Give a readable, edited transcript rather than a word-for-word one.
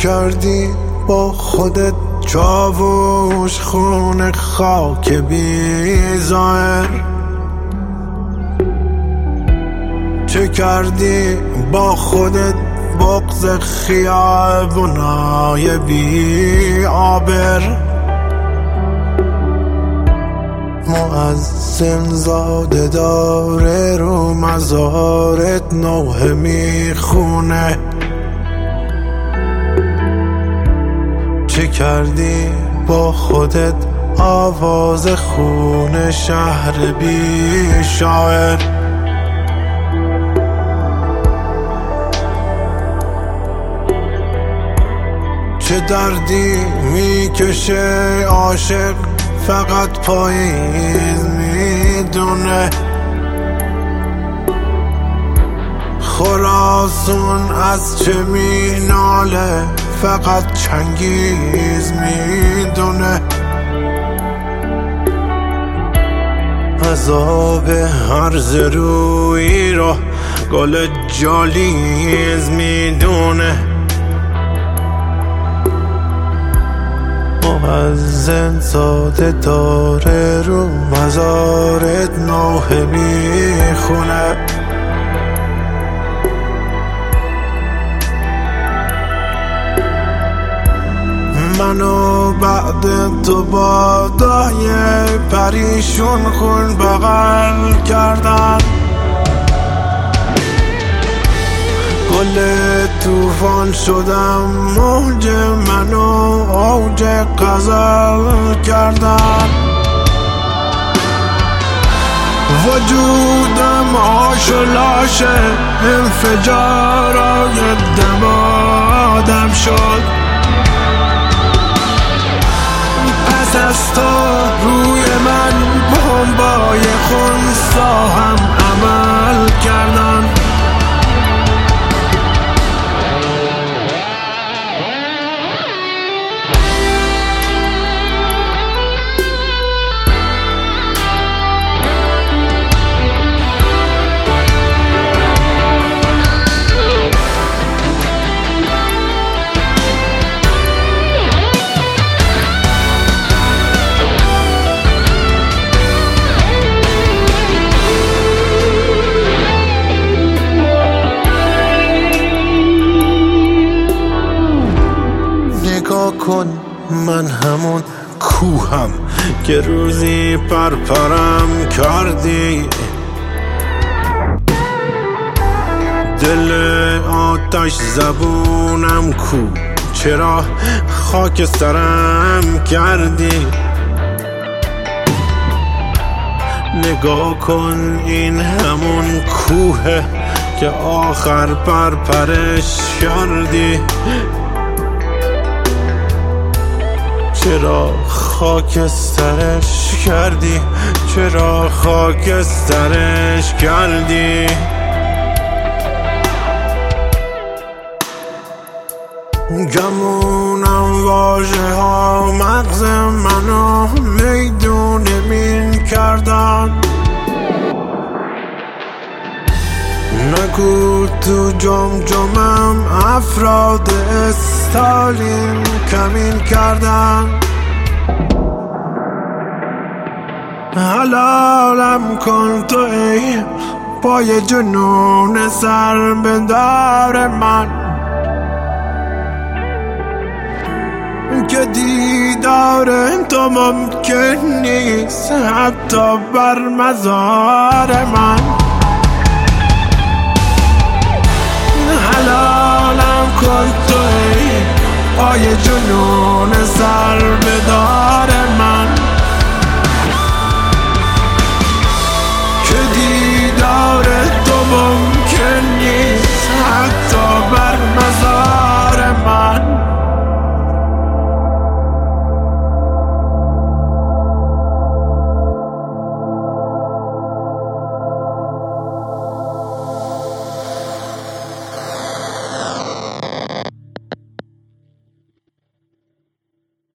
کردی با خودت چاووش خون خاک بی ظاهر؟ چه کردی با خودت بغض خیابونای بی آبر؟ مؤذن زاده داره رو مزارت نوحه میخونه. چه کردی با خودت آواز خون شهر بی شاعر؟ چه دردی میکشه عاشق فقط پاییز میدونه؟ خراسان از چه میناله فقط چنگیز میدونه؟ عذاب هرز روی رو گل جالیز میدونه. مؤذن ساده داره رو مزارت نوحه میخونه. منو بعد تو با دای پریشون خون بغل کردن. گل توفان شدم موج منو اوج غزل کردن. وجودم آش و لاشه انفجارای دمادم شد. پس از تو روی من بمبای خونسا هم عمل کردن. نگاه کن من همون کوهم که روزی پرپرم کردی. دل آتش زبونم کو چرا خاک سرم کردی؟ نگاه کن این همون کوه که آخر پرپرش کردی. چرا خاکسترش کردی؟ چرا خاکسترش کردی؟ گمونم واژه ها مغز منو میدون مین کردن. نگو تو جمجمم افراد استالین کمین کردن. حلالم کن تو ای پای جنون سر بدار من که دیدار تو ممکن نیست حتی بر مزار من. حلالم کن تو ای پای جنون